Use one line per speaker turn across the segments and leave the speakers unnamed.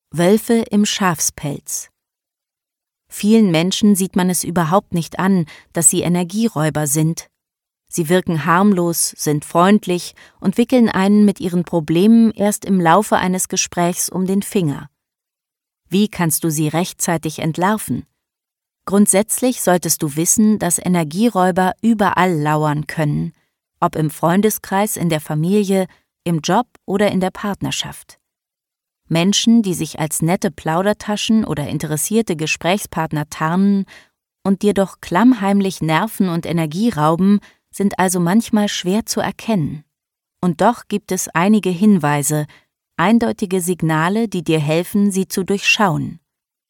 Wölfe im Schafspelz. Vielen Menschen sieht man es überhaupt nicht an, dass sie Energieräuber sind. Sie wirken harmlos, sind freundlich und wickeln einen mit ihren Problemen erst im Laufe eines Gesprächs um den Finger. Wie kannst du sie rechtzeitig entlarven? Grundsätzlich solltest du wissen, dass Energieräuber überall lauern können, ob im Freundeskreis, in der Familie, im Job oder in der Partnerschaft. Menschen, die sich als nette Plaudertaschen oder interessierte Gesprächspartner tarnen und dir doch klammheimlich Nerven und Energie rauben, sind also manchmal schwer zu erkennen. Und doch gibt es einige Hinweise, eindeutige Signale, die dir helfen, sie zu durchschauen.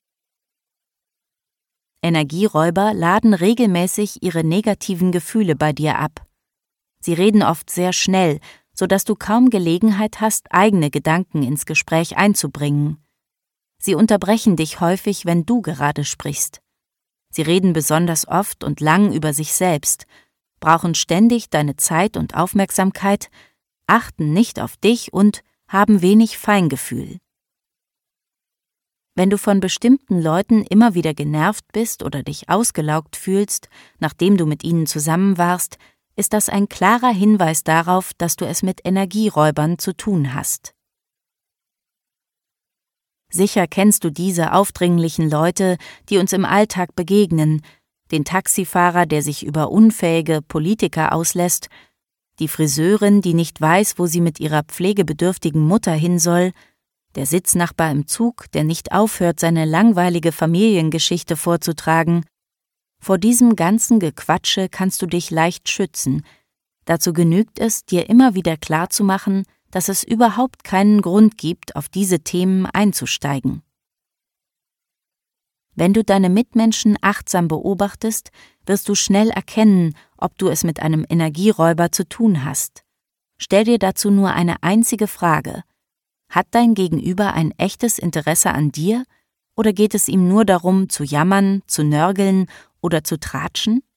Energieräuber laden regelmäßig ihre negativen Gefühle bei dir ab. Sie reden oft sehr schnell, sodass du kaum Gelegenheit hast, eigene Gedanken ins Gespräch einzubringen. Sie unterbrechen dich häufig, wenn du gerade sprichst. Sie reden besonders oft und lang über sich selbst, brauchen ständig deine Zeit und Aufmerksamkeit, achten nicht auf dich und haben wenig Feingefühl. Wenn du von bestimmten Leuten immer wieder genervt bist oder dich ausgelaugt fühlst, nachdem du mit ihnen zusammen warst, ist das ein klarer Hinweis darauf, dass du es mit Energieräubern zu tun hast. Sicher kennst du diese aufdringlichen Leute, die uns im Alltag begegnen, den Taxifahrer, der sich über unfähige Politiker auslässt, die Friseurin, die nicht weiß, wo sie mit ihrer pflegebedürftigen Mutter hin soll, der Sitznachbar im Zug, der nicht aufhört, seine langweilige Familiengeschichte vorzutragen. Vor diesem ganzen Gequatsche kannst du dich leicht schützen. Dazu genügt es, dir immer wieder klarzumachen, dass es überhaupt keinen Grund gibt, auf diese Themen einzusteigen. Wenn du deine Mitmenschen achtsam beobachtest, wirst du schnell erkennen, ob du es mit einem Energieräuber zu tun hast. Stell dir dazu nur eine einzige Frage: Hat dein Gegenüber ein echtes Interesse an dir oder geht es ihm nur darum, zu jammern, zu nörgeln oder zu tratschen?